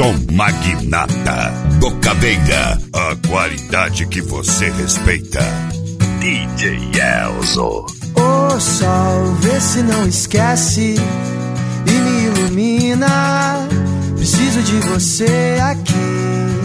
som magnata. Bocaveira, a qualidade que você respeita. DJ Elzo. Ô sol, vê se não esquece e me ilumina. Preciso de você aqui.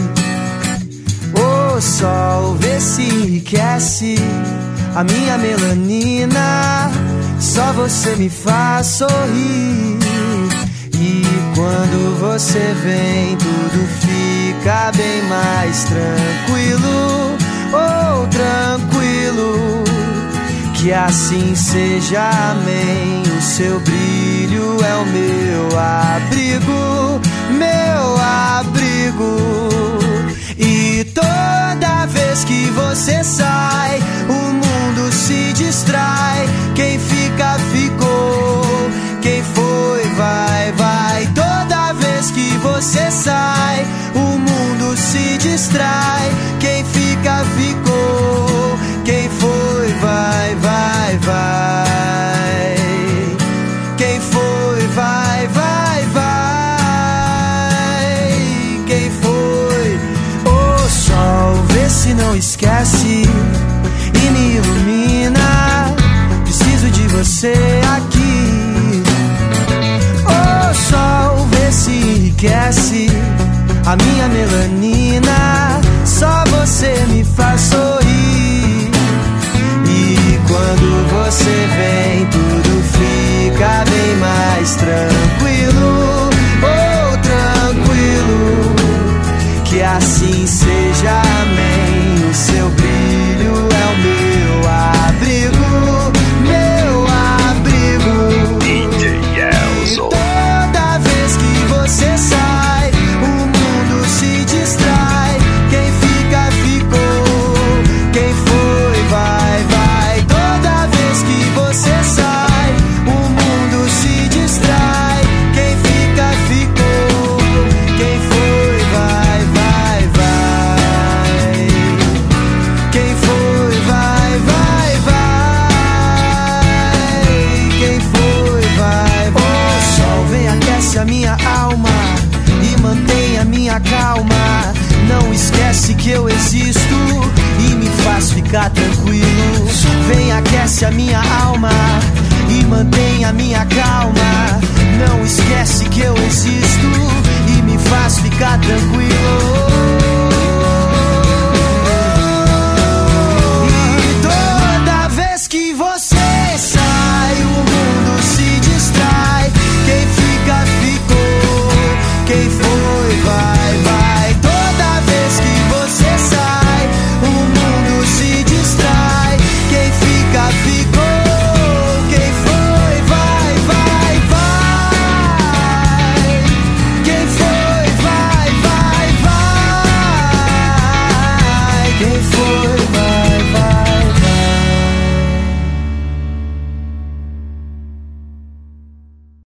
Ô sol, vê se enriquece a minha melanina. Só você me faz sorrir. E quando você vem, tudo fica bem mais tranquilo. Oh, tranquilo. Que assim seja, amém. O seu brilho é o meu abrigo, meu abrigo. E toda vez que você sai, o mundo se distrai. Quem fica, ficou. Quem foi, vai, vai. Toda vez que você sai, o mundo se distrai. Quem fica, ficou. Quem foi, vai, vai, vai. Quem foi, vai, vai, vai. Quem foi? Ô sol, vê se não esquece e me ilumina. Preciso de você aqui. Ô sol, vê se enriquece a minha melanina. Só você me faz sorrir. E quando você vem, tudo fica bem mais tranquilo. Oh, tranquilo. Que assim seja, amém. O seu brilho é o meu abrigo, meu abrigo. DJ Elzo. E toda vez que você sai, o mundo se distrai. Quem fica, ficou. Quem foi, vai, vai. Toda vez que você sai, o mundo se distrai. Quem fica, ficou. Quem foi, vai, vai, vai. Quem foi, vai, vai, vai. Quem foi, vai, vai. O sol vem, aquece a minha alma e mantém a minha calma. Não esquece que eu existo e me faz ficar tranquilo. Vem, aquece a minha alma e mantém a minha calma. Não esquece que eu existo e me faz ficar tranquilo. E toda vez que você sai, o mundo se distrai. Quem fica, ficou. Quem